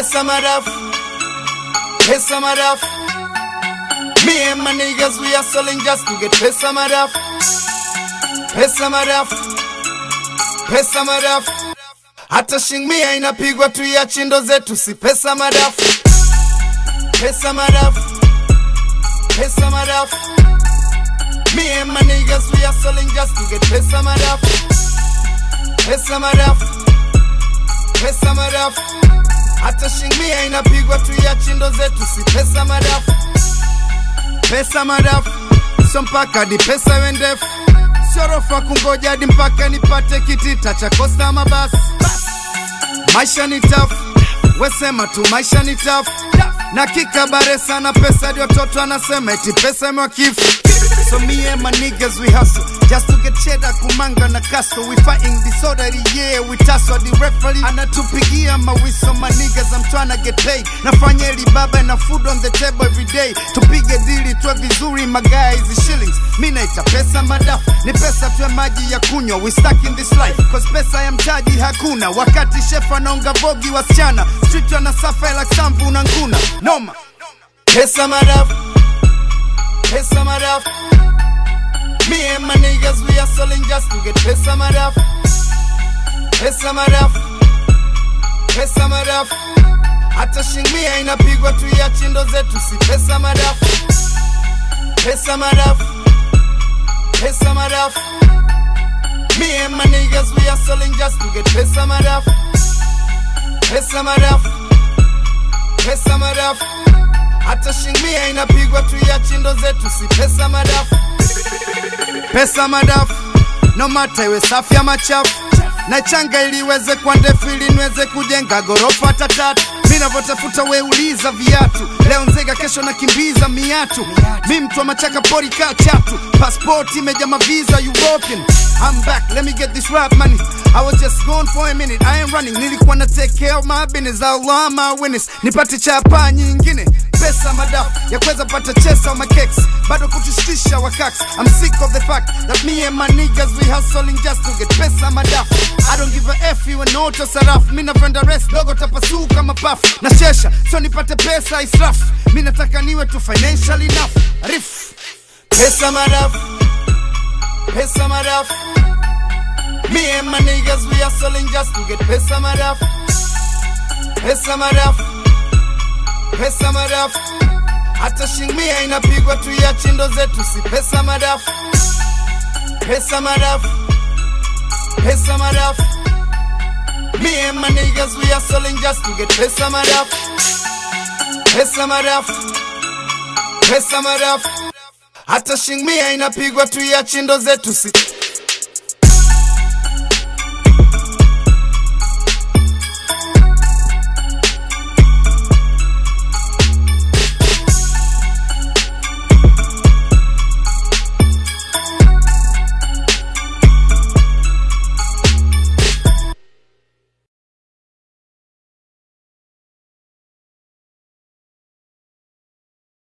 Pesa madafu, pesa madafu. Me and my niggas, we are selling just to get pesa madafu. Pesa madafu, pesa madafu. Hata shingmia inapigwa tu ya chindo zetu, si pesa madafu. Pesa madafu, pesa madafu. Me and my niggas, we are selling just to get pesa madafu. Pesa madafu, pesa madafu. Hata shingmia inapigwa tu ya chindo zetu, si pesa madafu. Pesa madafu, so mpaka di pesa wendefu. Siorofa kungoja hadi mpaka nipate kitita cha kosta mabasi. Maisha ni tough, wesema tu maisha ni tough. Na kikabare sana pesa dio toto anasema eti pesa imewakifu. So me and my niggas we hustle just to get cheddar, kumanga na kasto. We fighting disorder, yeah, we tussle. The referee anatupigia mawiso. My niggas, I'm tryna get paid. Nafanya eli baba na food on the table every day. Tupige dili tuwe vizuri, my guys is shillings. Mi naita pesa madafu, ni pesa tuwe maji ya kunywa. We stuck in this life, cause pesa ya mtaji hakuna. Wakati chef anaonga vogi wasichana, street wana suffer like samvu na nguna. Noma. Pesa madafu, pesa madafu. Me and my niggas, we are selling just to get pesa madafu. Pesa madafu, pesa madafu. Hata shingmia inapigwa tu ya chindo zetu, si pesa madafu. Pesa madafu, pesa madafu. Me and my niggas, we are selling just to get pesa madafu. Pesa madafu, pesa madafu. Hata shingmia inapigwa tu ya chindo zetu, si pesa madafu. Pesa madafu, no matter iwe safi ama machafu. Na changa ili iweze kwa ndefu, ili niweze kujenga gorofa hata tatu. Mina votafuta we uliza viatu. Leo nzega kesho na kimbiza miatu. Mi mtu wa machaka pori kaa chatu. Passport imeja mavisa European. I'm back, let me get this rap money. I was just gone for a minute, I ain't running. Nilikuwa na take care of my business, Allah my witness. Nipate chapa nyingine. Pesa madafu, ya kweza pata chesa my keks. Bado kutushtisha wakaks. I'm sick of the fact that me and my niggas we hustling just to get pesa madafu. I don't give a F you and auto sarafu. Mina vrenda rest, dogo tapasuka mapafu. Na shesha, so nipate pesa israfu. Mina taka niwe tu financial enough. Riff. Pesa madafu, pesa madafu. Me and my niggas we are selling just to get pesa madafu. Pesa madafu, pesa madafu. Hata shingmia inapigwa tu ya chindo zetu, si pesa madafu. Pesa madafu, pesa madafu. Me and my niggas we are selling just to get pesa madafu. Pesa madafu, pesa madafu. Hata shingmia inapigwa tu ya chindo zetu, si